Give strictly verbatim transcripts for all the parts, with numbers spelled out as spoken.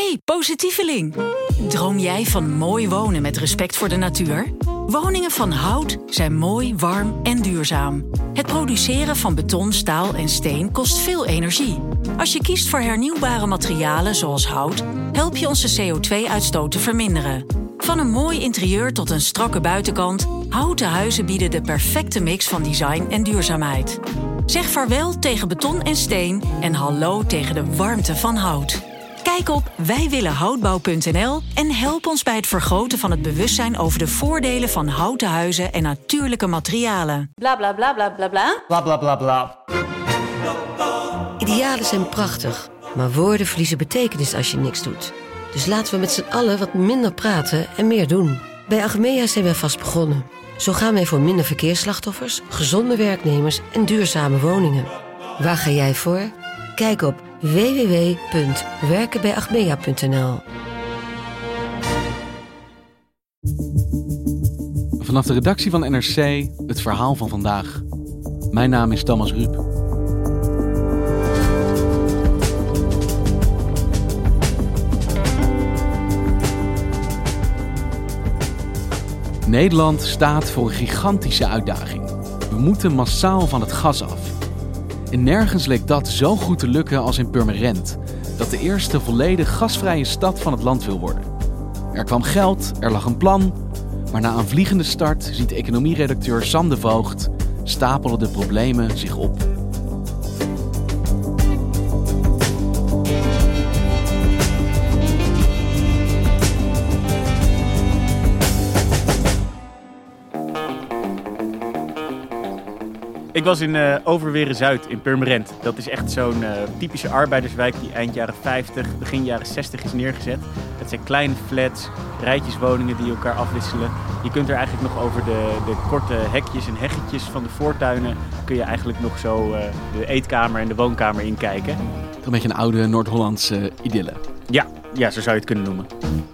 Hey, positieveling! Droom jij van mooi wonen met respect voor de natuur? Woningen van hout zijn mooi, warm en duurzaam. Het produceren van beton, staal en steen kost veel energie. Als je kiest voor hernieuwbare materialen zoals hout, help je onze C O twee uitstoot te verminderen. Van een mooi interieur tot een strakke buitenkant, houten huizen bieden de perfecte mix van design en duurzaamheid. Zeg vaarwel tegen beton en steen en hallo tegen de warmte van hout. Kijk op wijwillenhoutbouw punt n l en help ons bij het vergroten van het bewustzijn over de voordelen van houten huizen en natuurlijke materialen. Bla bla bla bla bla bla. Bla bla bla bla. Idealen zijn prachtig, maar woorden verliezen betekenis als je niks doet. Dus laten we met z'n allen wat minder praten en meer doen. Bij Achmea zijn we vast begonnen. Zo gaan wij voor minder verkeersslachtoffers, gezonde werknemers en duurzame woningen. Waar ga jij voor? Kijk op w w w punt werken bij achmea punt n l. Vanaf de redactie van N R C het verhaal van vandaag. Mijn naam is Thomas Ruip. Nederland staat voor een gigantische uitdaging. We moeten massaal van het gas af. En nergens leek dat zo goed te lukken als in Purmerend, dat de eerste volledig gasvrije stad van het land wil worden. Er kwam geld, er lag een plan, maar na een vliegende start ziet economieredacteur Sam de Voogd stapelen de problemen zich op. Ik was in uh, Overweren-Zuid in Purmerend. Dat is echt zo'n uh, typische arbeiderswijk die eind jaren vijftig, begin jaren zestig is neergezet. Het zijn kleine flats, rijtjeswoningen die elkaar afwisselen. Je kunt er eigenlijk nog over de, de korte hekjes en heggetjes van de voortuinen kun je eigenlijk nog zo uh, de eetkamer en de woonkamer inkijken. Een beetje een oude Noord-Hollandse idylle. Ja, ja, zo zou je het kunnen noemen.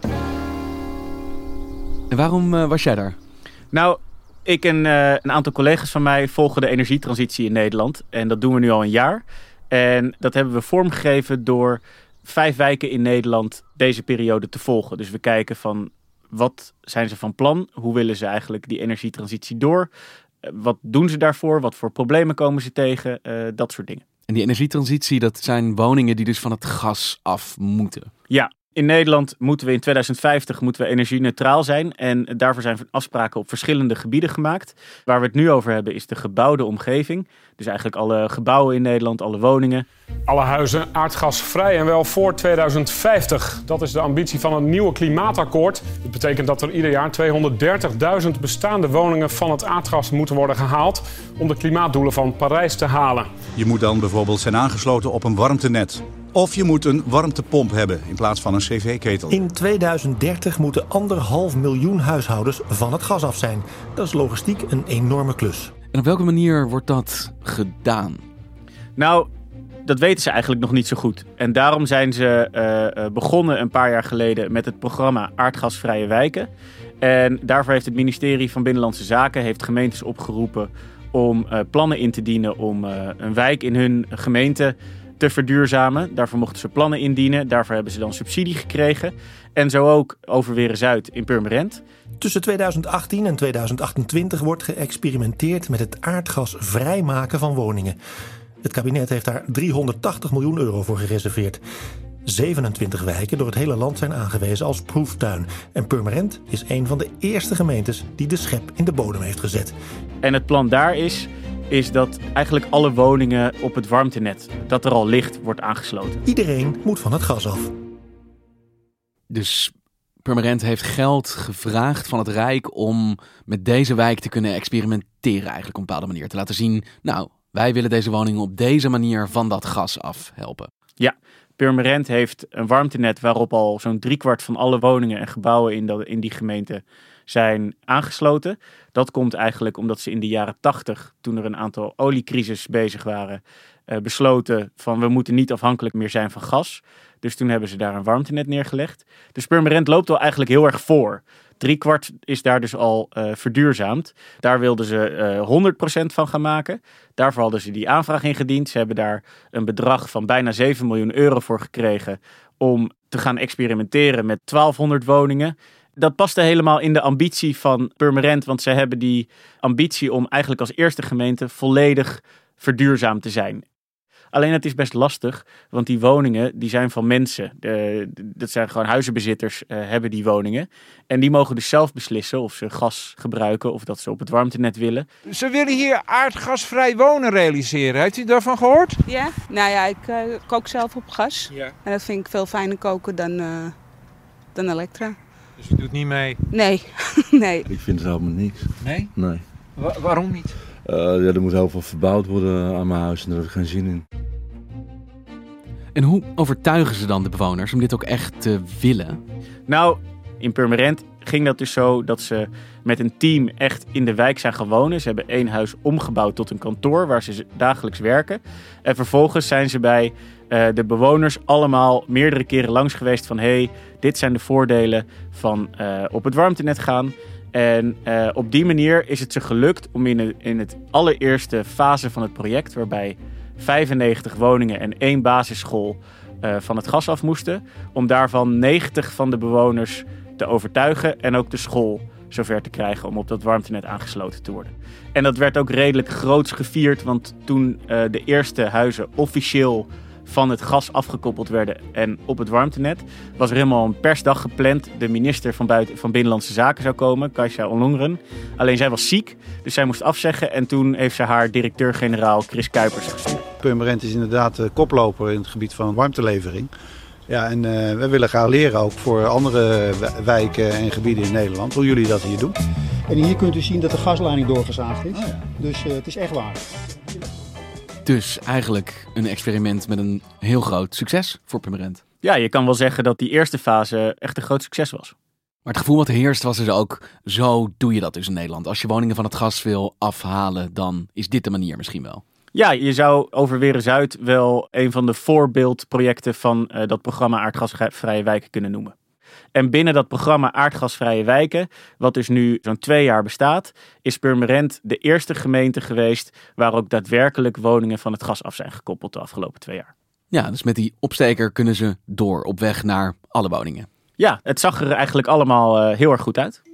En waarom uh, was jij daar? Nou, ik en uh, een aantal collega's van mij volgen de energietransitie in Nederland. En dat doen we nu al een jaar. En dat hebben we vormgegeven door vijf wijken in Nederland deze periode te volgen. Dus we kijken van wat zijn ze van plan? Hoe willen ze eigenlijk die energietransitie door? Uh, wat doen ze daarvoor? Wat voor problemen komen ze tegen? Uh, dat soort dingen. En die energietransitie, dat zijn woningen die dus van het gas af moeten. Ja. In Nederland moeten we in tweeduizend vijftig moeten we energie-neutraal zijn. En daarvoor zijn afspraken op verschillende gebieden gemaakt. Waar we het nu over hebben is de gebouwde omgeving. Dus eigenlijk alle gebouwen in Nederland, alle woningen. Alle huizen aardgasvrij en wel voor tweeduizend vijftig. Dat is de ambitie van het nieuwe klimaatakkoord. Het betekent dat er ieder jaar tweehonderddertigduizend bestaande woningen van het aardgas moeten worden gehaald om de klimaatdoelen van Parijs te halen. Je moet dan bijvoorbeeld zijn aangesloten op een warmtenet. Of je moet een warmtepomp hebben in plaats van een cv-ketel. In tweeduizend dertig moeten anderhalf miljoen huishoudens van het gas af zijn. Dat is logistiek een enorme klus. En op welke manier wordt dat gedaan? Nou, dat weten ze eigenlijk nog niet zo goed. En daarom zijn ze uh, begonnen een paar jaar geleden met het programma Aardgasvrije Wijken. En daarvoor heeft het ministerie van Binnenlandse Zaken heeft gemeentes opgeroepen om uh, plannen in te dienen om uh, een wijk in hun gemeente te verduurzamen. Daarvoor mochten ze plannen indienen. Daarvoor hebben ze dan subsidie gekregen. En zo ook Overweren-Zuid in Purmerend. Tussen tweeduizend achttien en tweeduizend achtentwintig wordt geëxperimenteerd met het aardgas vrijmaken van woningen. Het kabinet heeft daar driehonderdtachtig miljoen euro voor gereserveerd. zevenentwintig wijken door het hele land zijn aangewezen als proeftuin. En Purmerend is een van de eerste gemeentes die de schep in de bodem heeft gezet. En het plan daar is, is dat eigenlijk alle woningen op het warmtenet dat er al ligt, wordt aangesloten. Iedereen moet van het gas af. Dus Purmerend heeft geld gevraagd van het Rijk om met deze wijk te kunnen experimenteren eigenlijk op een bepaalde manier. Te laten zien, nou, wij willen deze woningen op deze manier van dat gas af helpen. Ja, Purmerend heeft een warmtenet waarop al zo'n driekwart van alle woningen en gebouwen in, de, in die gemeente zijn aangesloten. Dat komt eigenlijk omdat ze in de jaren tachtig, toen er een aantal oliecrisis bezig waren, uh, besloten van we moeten niet afhankelijk meer zijn van gas. Dus toen hebben ze daar een warmtenet neergelegd. Dus Purmerend loopt al eigenlijk heel erg voor. Driekwart is daar dus al uh, verduurzaamd. Daar wilden ze uh, honderd procent van gaan maken. Daarvoor hadden ze die aanvraag ingediend. Ze hebben daar een bedrag van bijna zeven miljoen euro voor gekregen om te gaan experimenteren met twaalfhonderd woningen. Dat paste helemaal in de ambitie van Purmerend, want zij hebben die ambitie om eigenlijk als eerste gemeente volledig verduurzaamd te zijn. Alleen het is best lastig, want die woningen die zijn van mensen. De, dat zijn gewoon huizenbezitters uh, hebben die woningen. En die mogen dus zelf beslissen of ze gas gebruiken of dat ze op het warmtenet willen. Ze willen hier aardgasvrij wonen realiseren. Heeft u daarvan gehoord? Ja, nou ja, ik uh, kook zelf op gas. Ja. En dat vind ik veel fijner koken dan, uh, dan elektra. Dus u doet niet mee? Nee, nee. Ik vind het helemaal niks. Nee? Nee. Wa- waarom niet? Uh, ja, er moet heel veel verbouwd worden aan mijn huis en daar heb ik geen zin in. En hoe overtuigen ze dan de bewoners om dit ook echt te willen? Nou, in Purmerend ging dat dus zo dat ze met een team echt in de wijk zijn gaan wonen. Ze hebben één huis omgebouwd tot een kantoor waar ze dagelijks werken. En vervolgens zijn ze bij uh, de bewoners allemaal meerdere keren langs geweest van hé, hey, dit zijn de voordelen van uh, op het warmtenet gaan. En uh, op die manier is het ze gelukt om in het, in het allereerste fase van het project, waarbij vijfennegentig woningen en één basisschool uh, van het gas af moesten, om daarvan negentig van de bewoners te overtuigen en ook de school zover te krijgen om op dat warmtenet aangesloten te worden. En dat werd ook redelijk groots gevierd, want toen uh, de eerste huizen officieel van het gas afgekoppeld werden en op het warmtenet, was er helemaal een persdag gepland. De minister van, Buiten, van Binnenlandse Zaken zou komen, Kajsa Ollongren. Alleen zij was ziek, dus zij moest afzeggen en toen heeft ze haar directeur-generaal Chris Kuipers gestuurd. Purmerend is inderdaad de koploper in het gebied van warmtelevering. Ja, en uh, we willen gaan leren ook voor andere wijken en gebieden in Nederland hoe jullie dat hier doen. En hier kunt u zien dat de gasleiding doorgezaagd is. Oh ja. Dus uh, het is echt waar. Dus eigenlijk een experiment met een heel groot succes voor Purmerend. Ja, je kan wel zeggen dat die eerste fase echt een groot succes was. Maar het gevoel wat heerst was dus ook, zo doe je dat dus in Nederland. Als je woningen van het gas wil afhalen, dan is dit de manier misschien wel. Ja, je zou Overweren Zuid wel een van de voorbeeldprojecten van uh, dat programma Aardgasvrije Wijken kunnen noemen. En binnen dat programma Aardgasvrije Wijken, wat dus nu zo'n twee jaar bestaat, is Purmerend de eerste gemeente geweest waar ook daadwerkelijk woningen van het gas af zijn gekoppeld de afgelopen twee jaar. Ja, dus met die opsteker kunnen ze door op weg naar alle woningen. Ja, het zag er eigenlijk allemaal uh, heel erg goed uit.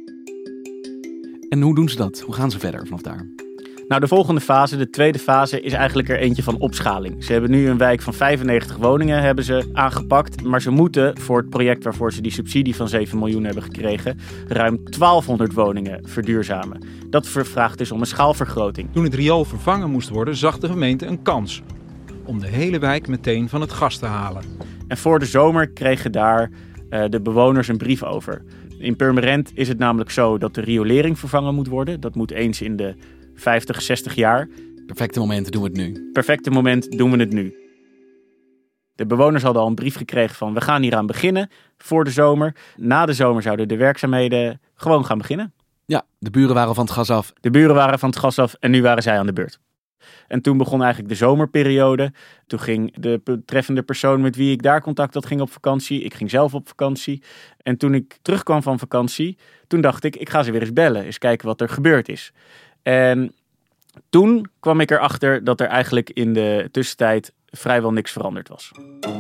En hoe doen ze dat? Hoe gaan ze verder vanaf daar? Nou, de volgende fase, de tweede fase, is eigenlijk er eentje van opschaling. Ze hebben nu een wijk van vijfennegentig woningen hebben ze aangepakt. Maar ze moeten voor het project waarvoor ze die subsidie van zeven miljoen hebben gekregen, ruim twaalfhonderd woningen verduurzamen. Dat vraagt dus om een schaalvergroting. Toen het riool vervangen moest worden, zag de gemeente een kans om de hele wijk meteen van het gas te halen. En voor de zomer kregen daar uh, de bewoners een brief over. In Purmerend is het namelijk zo dat de riolering vervangen moet worden. Dat moet eens in de vijftig, zestig jaar. Perfecte moment, doen we het nu. Perfecte moment, doen we het nu. De bewoners hadden al een brief gekregen van we gaan hieraan beginnen voor de zomer. Na de zomer zouden de werkzaamheden gewoon gaan beginnen. Ja, de buren waren van het gas af. De buren waren van het gas af en nu waren zij aan de beurt. En toen begon eigenlijk de zomerperiode. Toen ging de betreffende persoon met wie ik daar contact had, ging op vakantie. Ik ging zelf op vakantie. En toen ik terugkwam van vakantie, toen dacht ik, ik ga ze weer eens bellen. Eens kijken wat er gebeurd is. En toen kwam ik erachter dat er eigenlijk in de tussentijd vrijwel niks veranderd was.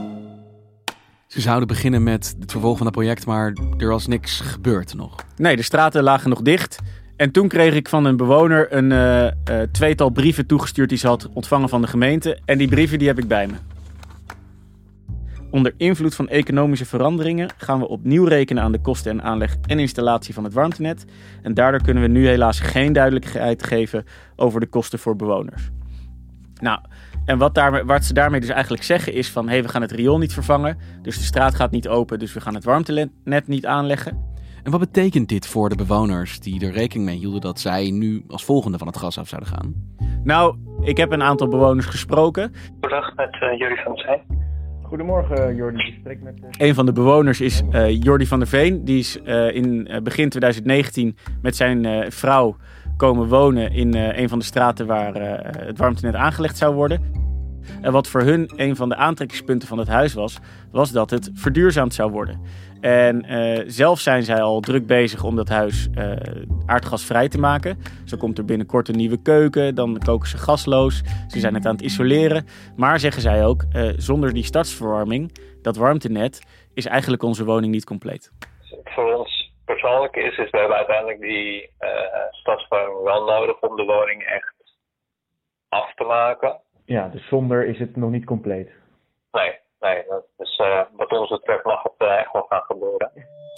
Ze zouden beginnen met het vervolg van het project, maar er was niks gebeurd nog. Nee, de straten lagen nog dicht. En toen kreeg ik van een bewoner een uh, uh, tweetal brieven toegestuurd die ze had ontvangen van de gemeente. En die brieven die heb ik bij me. Onder invloed van economische veranderingen gaan we opnieuw rekenen aan de kosten en aanleg en installatie van het warmtenet. En daardoor kunnen we nu helaas geen duidelijkheid geven over de kosten voor bewoners. Nou, en wat, daar, wat ze daarmee dus eigenlijk zeggen is van, hé, hey, we gaan het riool niet vervangen. Dus de straat gaat niet open, dus we gaan het warmtenet niet aanleggen. En wat betekent dit voor de bewoners die er rekening mee hielden dat zij nu als volgende van het gas af zouden gaan? Nou, ik heb een aantal bewoners gesproken. Goedendag, met uh, Jordi van der Veen. Goedemorgen, Jordi. Ik spreek met... Een van de bewoners is uh, Jordi van der Veen. Die is uh, in uh, begin twintig negentien met zijn uh, vrouw komen wonen in uh, een van de straten waar uh, het warmtenet aangelegd zou worden. En wat voor hun een van de aantrekkingspunten van het huis was, was dat het verduurzaamd zou worden. En uh, zelf zijn zij al druk bezig om dat huis uh, aardgasvrij te maken. Zo komt er binnenkort een nieuwe keuken, dan koken ze gasloos. Ze zijn het aan het isoleren. Maar zeggen zij ook, uh, zonder die stadsverwarming dat warmtenet, is eigenlijk onze woning niet compleet. Voor ons persoonlijk is, is we hebben uiteindelijk die uh, stadsverwarming wel nodig om de woning echt af te maken. Ja, dus zonder is het nog niet compleet. Nee, nee. Dus uh, wat ons betreft mag het uh, echt wel gaan gebeuren.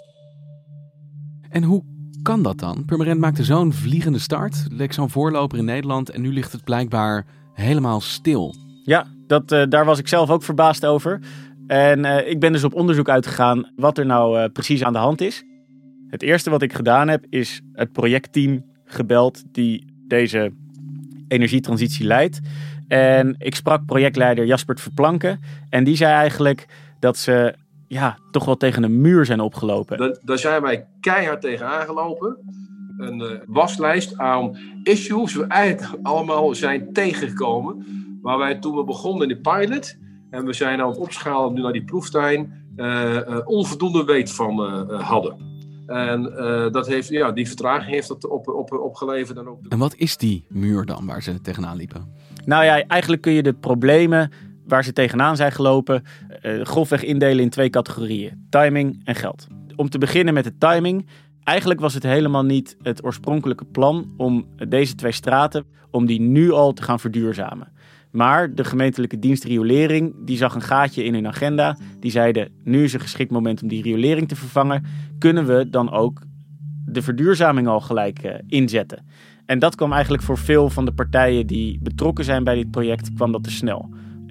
En hoe kan dat dan? Purmerend maakte zo'n vliegende start, leek zo'n voorloper in Nederland en nu ligt het blijkbaar helemaal stil. Ja, dat, uh, daar was ik zelf ook verbaasd over. En uh, ik ben dus op onderzoek uitgegaan wat er nou uh, precies aan de hand is. Het eerste wat ik gedaan heb is het projectteam gebeld die deze energietransitie leidt. En ik sprak projectleider Jaspert Verplanken en die zei eigenlijk dat ze ja, toch wel tegen een muur zijn opgelopen. Daar, daar zijn wij keihard tegen aangelopen. Een uh, waslijst aan issues we eigenlijk allemaal zijn tegengekomen. Waar wij toen we begonnen in de pilot en we zijn aan het opschalen nu naar die proeftuin, uh, uh, onvoldoende weet van uh, uh, hadden. En uh, dat heeft, ja, die vertraging heeft dat op, op, opgeleverd. En, ook... en wat is die muur dan waar ze tegenaan liepen? Nou ja, eigenlijk kun je de problemen waar ze tegenaan zijn gelopen uh, grofweg indelen in twee categorieën. Timing en geld. Om te beginnen met de timing. Eigenlijk was het helemaal niet het oorspronkelijke plan om deze twee straten, om die nu al te gaan verduurzamen. Maar de gemeentelijke dienst riolering, die zag een gaatje in hun agenda. Die zeiden, nu is een geschikt moment om die riolering te vervangen. Kunnen we dan ook de verduurzaming al gelijk uh, inzetten? En dat kwam eigenlijk voor veel van de partijen die betrokken zijn bij dit project, kwam dat te snel.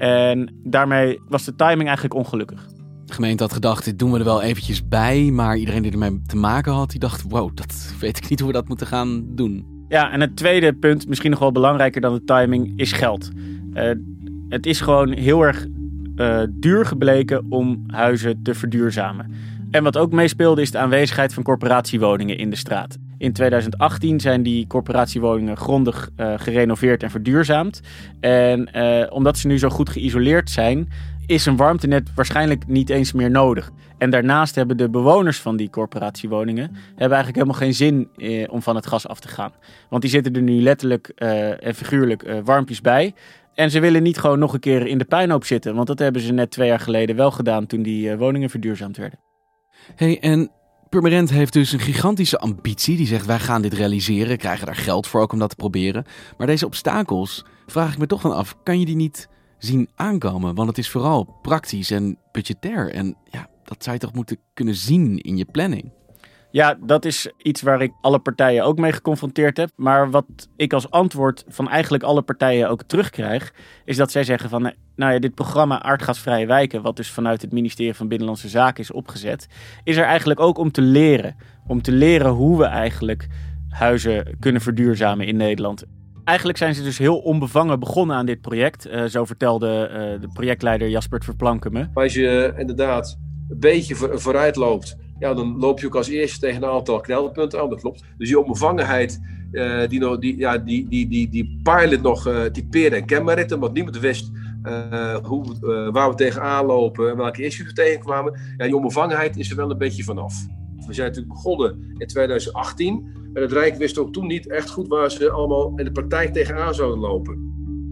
En daarmee was de timing eigenlijk ongelukkig. De gemeente had gedacht, dit doen we er wel eventjes bij. Maar iedereen die ermee te maken had, die dacht, wow, dat weet ik niet hoe we dat moeten gaan doen. Ja, en het tweede punt, misschien nog wel belangrijker dan de timing, is geld. Uh, het is gewoon heel erg uh, duur gebleken om huizen te verduurzamen. En wat ook meespeelde is de aanwezigheid van corporatiewoningen in de straat. In tweeduizend achttien zijn die corporatiewoningen grondig uh, gerenoveerd en verduurzaamd. En uh, omdat ze nu zo goed geïsoleerd zijn, is een warmtenet waarschijnlijk niet eens meer nodig. En daarnaast hebben de bewoners van die corporatiewoningen hebben eigenlijk helemaal geen zin eh, om van het gas af te gaan. Want die zitten er nu letterlijk uh, en figuurlijk uh, warmpjes bij. En ze willen niet gewoon nog een keer in de puinhoop zitten. Want dat hebben ze net twee jaar geleden wel gedaan toen die uh, woningen verduurzaamd werden. Hey, en Purmerend heeft dus een gigantische ambitie. Die zegt, wij gaan dit realiseren, krijgen daar geld voor ook om dat te proberen. Maar deze obstakels, vraag ik me toch dan af, kan je die niet zien aankomen? Want het is vooral praktisch en budgetair. En ja, dat zou je toch moeten kunnen zien in je planning? Ja, dat is iets waar ik alle partijen ook mee geconfronteerd heb. Maar wat ik als antwoord van eigenlijk alle partijen ook terugkrijg, is dat zij zeggen van, nou ja, dit programma Aardgasvrije Wijken, wat dus vanuit het ministerie van Binnenlandse Zaken is opgezet, is er eigenlijk ook om te leren. Om te leren hoe we eigenlijk huizen kunnen verduurzamen in Nederland. Eigenlijk zijn ze dus heel onbevangen begonnen aan dit project. Uh, zo vertelde uh, de projectleider Jaspert Verplanken me. Als je inderdaad een beetje voor, vooruit loopt, ja, dan loop je ook als eerste tegen een aantal knelpunten aan. Dat klopt. Dus die onbevangenheid, uh, die, nog, die, ja, die, die, die, die pilot nog uh, typeerde en kenmerkte, want niemand wist uh, hoe, uh, waar we tegenaan lopen en welke issues we tegenkwamen. Ja, die onbevangenheid is er wel een beetje vanaf. We zijn natuurlijk begonnen in tweeduizend achttien. En het Rijk wist ook toen niet echt goed waar ze allemaal in de praktijk tegenaan zouden lopen.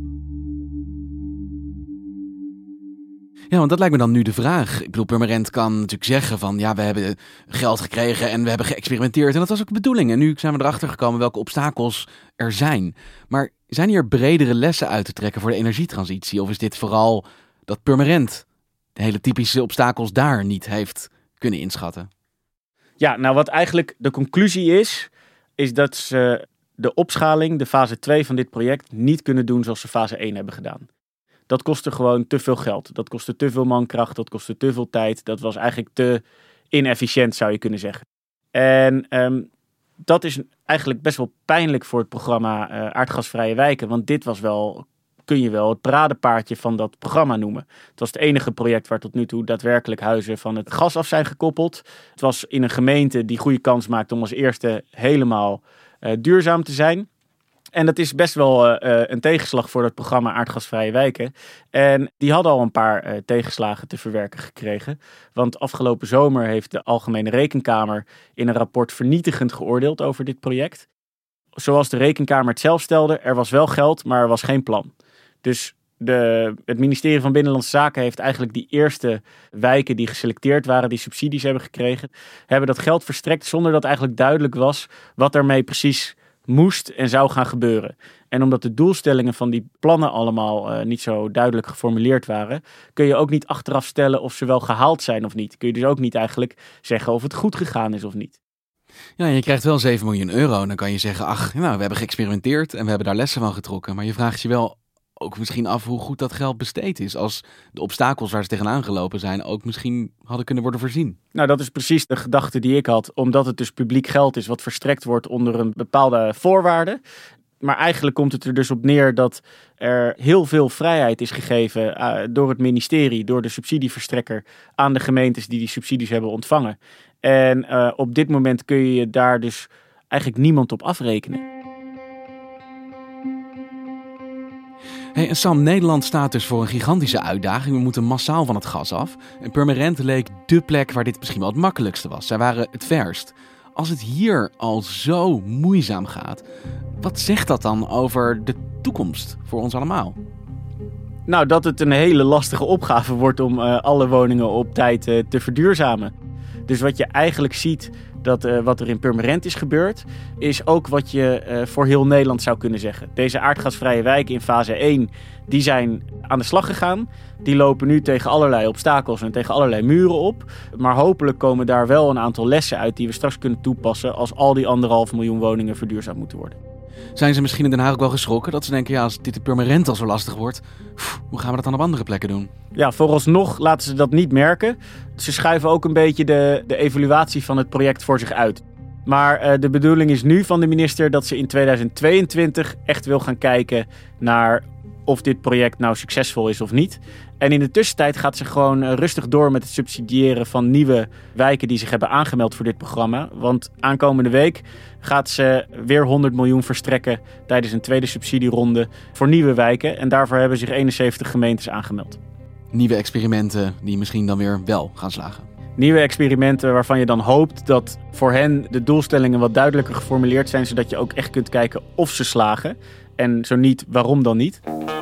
Ja, want dat lijkt me dan nu de vraag. Ik bedoel, Purmerend kan natuurlijk zeggen van, ja, we hebben geld gekregen en we hebben geëxperimenteerd. En dat was ook de bedoeling. En nu zijn we erachter gekomen welke obstakels er zijn. Maar zijn hier bredere lessen uit te trekken voor de energietransitie? Of is dit vooral dat Purmerend de hele typische obstakels daar niet heeft kunnen inschatten? Ja, nou wat eigenlijk de conclusie is, is dat ze de opschaling, de fase twee van dit project, niet kunnen doen zoals ze fase één hebben gedaan. Dat kostte gewoon te veel geld. Dat kostte te veel mankracht, dat kostte te veel tijd. Dat was eigenlijk te inefficiënt, zou je kunnen zeggen. En um, dat is eigenlijk best wel pijnlijk voor het programma uh, Aardgasvrije Wijken. Want dit was wel, kun je wel, het paradepaardje van dat programma noemen. Het was het enige project waar tot nu toe daadwerkelijk huizen van het gas af zijn gekoppeld. Het was in een gemeente die goede kans maakt om als eerste helemaal uh, duurzaam te zijn. En dat is best wel uh, een tegenslag voor het programma Aardgasvrije Wijken. En die hadden al een paar uh, tegenslagen te verwerken gekregen. Want afgelopen zomer heeft de Algemene Rekenkamer in een rapport vernietigend geoordeeld over dit project. Zoals de Rekenkamer het zelf stelde, er was wel geld, maar er was geen plan. Dus De, het ministerie van Binnenlandse Zaken heeft eigenlijk die eerste wijken die geselecteerd waren, die subsidies hebben gekregen, hebben dat geld verstrekt zonder dat eigenlijk duidelijk was wat ermee precies moest en zou gaan gebeuren. En omdat de doelstellingen van die plannen allemaal uh, niet zo duidelijk geformuleerd waren, kun je ook niet achteraf stellen of ze wel gehaald zijn of niet. Kun je dus ook niet eigenlijk zeggen of het goed gegaan is of niet. Ja, je krijgt wel zeven miljoen euro en dan kan je zeggen, ach, nou, we hebben geëxperimenteerd en we hebben daar lessen van getrokken. Maar je vraagt je wel ook misschien af hoe goed dat geld besteed is, als de obstakels waar ze tegenaan gelopen zijn ook misschien hadden kunnen worden voorzien. Nou, dat is precies de gedachte die ik had, omdat het dus publiek geld is wat verstrekt wordt onder een bepaalde voorwaarde. Maar eigenlijk komt het er dus op neer dat er heel veel vrijheid is gegeven uh, door het ministerie, door de subsidieverstrekker aan de gemeentes die die subsidies hebben ontvangen. En uh, op dit moment kun je daar dus eigenlijk niemand op afrekenen. Hey, en Sam, Nederland staat dus voor een gigantische uitdaging. We moeten massaal van het gas af. En Purmerend leek dé plek waar dit misschien wel het makkelijkste was. Zij waren het verst. Als het hier al zo moeizaam gaat, wat zegt dat dan over de toekomst voor ons allemaal? Nou, dat het een hele lastige opgave wordt om uh, alle woningen op tijd uh, te verduurzamen. Dus wat je eigenlijk ziet, dat uh, wat er in Purmerend is gebeurd, is ook wat je uh, voor heel Nederland zou kunnen zeggen. Deze aardgasvrije wijken in fase één, die zijn aan de slag gegaan. Die lopen nu tegen allerlei obstakels en tegen allerlei muren op. Maar hopelijk komen daar wel een aantal lessen uit die we straks kunnen toepassen als al die anderhalf miljoen woningen verduurzaamd moeten worden. Zijn ze misschien in Den Haag ook wel geschrokken dat ze denken, ja, als dit in Purmerend al zo lastig wordt, pff, hoe gaan we dat dan op andere plekken doen? Ja, vooralsnog laten ze dat niet merken. Ze schuiven ook een beetje de, de evaluatie van het project voor zich uit. Maar uh, de bedoeling is nu van de minister dat ze in tweeduizend tweeëntwintig echt wil gaan kijken naar of dit project nou succesvol is of niet. En in de tussentijd gaat ze gewoon uh, rustig door met het subsidiëren van nieuwe wijken die zich hebben aangemeld voor dit programma. Want aankomende week gaat ze weer honderd miljoen verstrekken tijdens een tweede subsidieronde voor nieuwe wijken. En daarvoor hebben zich eenenzeventig gemeentes aangemeld. Nieuwe experimenten die misschien dan weer wel gaan slagen. Nieuwe experimenten waarvan je dan hoopt dat voor hen de doelstellingen wat duidelijker geformuleerd zijn, zodat je ook echt kunt kijken of ze slagen. En zo niet, waarom dan niet?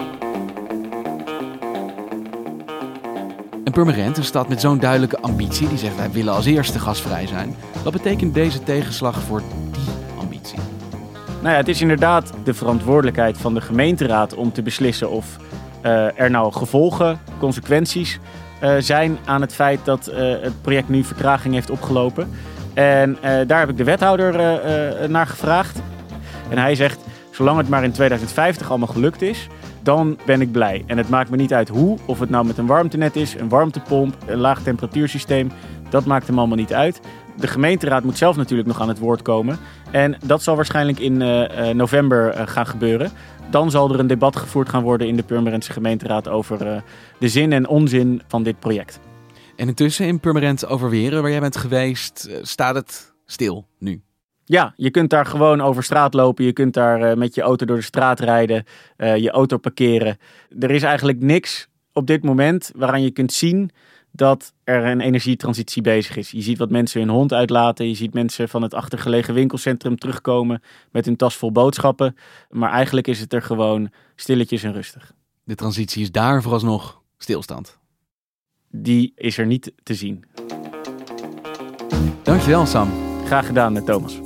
En Purmerend, een stad met zo'n duidelijke ambitie, die zegt wij willen als eerste gasvrij zijn. Wat betekent deze tegenslag voor die ambitie? Nou ja, het is inderdaad de verantwoordelijkheid van de gemeenteraad om te beslissen of uh, er nou gevolgen, consequenties uh, zijn aan het feit dat uh, het project nu vertraging heeft opgelopen. En uh, daar heb ik de wethouder uh, uh, naar gevraagd. En hij zegt, zolang het maar in tweeduizend vijftig allemaal gelukt is, dan ben ik blij. En het maakt me niet uit hoe, of het nou met een warmtenet is, een warmtepomp, een laag temperatuursysteem. Dat maakt hem allemaal niet uit. De gemeenteraad moet zelf natuurlijk nog aan het woord komen. En dat zal waarschijnlijk in uh, november uh, gaan gebeuren. Dan zal er een debat gevoerd gaan worden in de Purmerendse gemeenteraad over uh, de zin en onzin van dit project. En intussen in Purmerend Overweren, waar jij bent geweest, uh, staat het stil nu? Ja, je kunt daar gewoon over straat lopen. Je kunt daar uh, met je auto door de straat rijden. Uh, je auto parkeren. Er is eigenlijk niks op dit moment waaraan je kunt zien dat er een energietransitie bezig is. Je ziet wat mensen hun hond uitlaten. Je ziet mensen van het achtergelegen winkelcentrum terugkomen met hun tas vol boodschappen. Maar eigenlijk is het er gewoon stilletjes en rustig. De transitie is daar vooralsnog stilstand. Die is er niet te zien. Dankjewel, Sam. Graag gedaan, Thomas.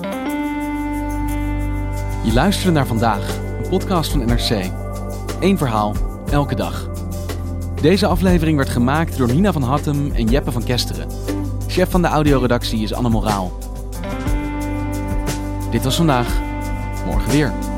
Je luisterde naar Vandaag, een podcast van N R C. Eén verhaal, elke dag. Deze aflevering werd gemaakt door Nina van Hattem en Jeppe van Kesteren. Chef van de audioredactie is Anne Moraal. Dit was Vandaag, morgen weer.